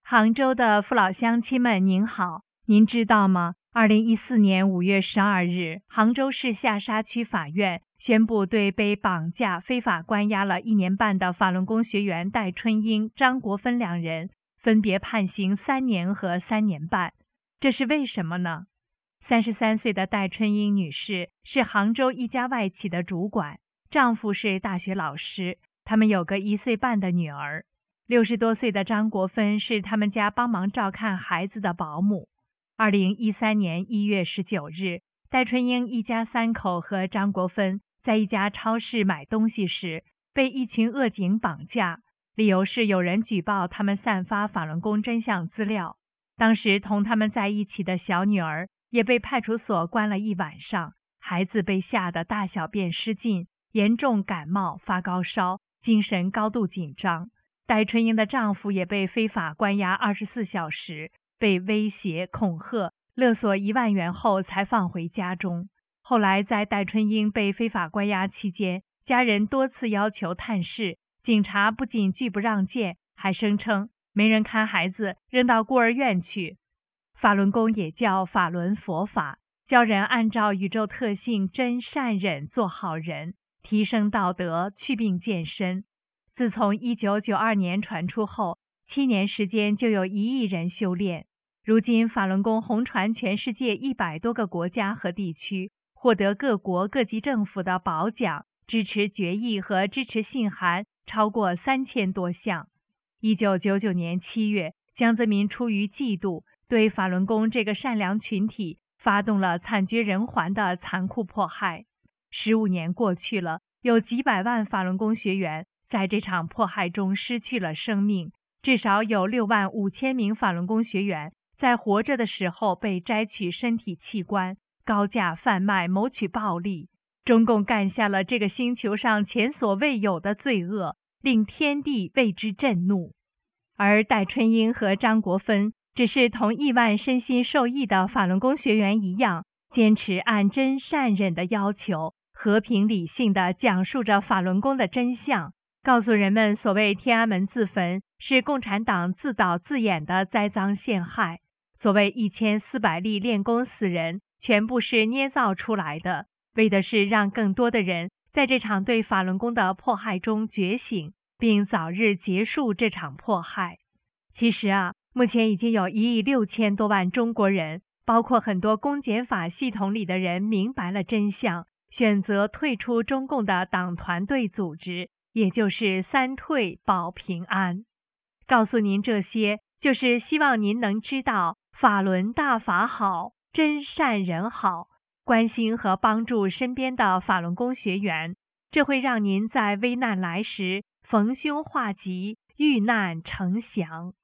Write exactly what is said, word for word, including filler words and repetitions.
杭州的父老乡亲们您好，您知道吗？二零一四年五月十二日，杭州市下沙区法院宣布对被绑架、非法关押了一年半的法轮功学员戴春英、张国芬两人，分别判刑三年和三年半。这是为什么呢？三十三岁的戴春英女士是杭州一家外企的主管，丈夫是大学老师，他们有个一岁半的女儿。六十多岁的张国芬是他们家帮忙照看孩子的保姆。二零一三年一月十九日，戴春英一家三口和张国芬在一家超市买东西时，被一群恶警绑架，理由是有人举报他们散发法轮功真相资料。当时同他们在一起的小女儿也被派出所关了一晚上，孩子被吓得大小便失禁，严重感冒发高烧，精神高度紧张。戴春英的丈夫也被非法关押二十四小时，被威胁、恐吓、勒索一万元后才放回家中。后来在戴春英被非法关押期间，家人多次要求探视，警察不仅拒不让见，还声称没人看孩子，扔到孤儿院去。法轮功也叫法轮佛法，教人按照宇宙特性真善忍做好人，提升道德，祛病健身。自从一九九二年传出后，七年时间就有一亿人修炼。如今法轮功红传全世界一百多个国家和地区，获得各国各级政府的褒奖、支持决议和支持信函超过三千多项。一九九九年七月，江泽民出于嫉妒，对法轮功这个善良群体发动了惨绝人寰的残酷迫害。十五年过去了，有几百万法轮功学员在这场迫害中失去了生命，至少有六万五千名法轮功学员在活着的时候被摘取身体器官，高价贩卖，谋取暴利。中共干下了这个星球上前所未有的罪恶，令天地为之震怒。而戴春英和张国芬只是同亿万身心受益的法轮功学员一样，坚持按真善忍的要求，和平理性地讲述着法轮功的真相，告诉人们所谓天安门自焚是共产党自导自演的栽赃陷害，所谓一千四百例练功死人全部是捏造出来的，为的是让更多的人在这场对法轮功的迫害中觉醒，并早日结束这场迫害。其实啊，目前已经有一亿六千多万中国人，包括很多公检法系统里的人明白了真相，选择退出中共的党团队组织，也就是三退保平安。告诉您这些，就是希望您能知道法轮大法好，真善人好，关心和帮助身边的法轮功学员，这会让您在危难来时逢凶化吉，遇难成祥。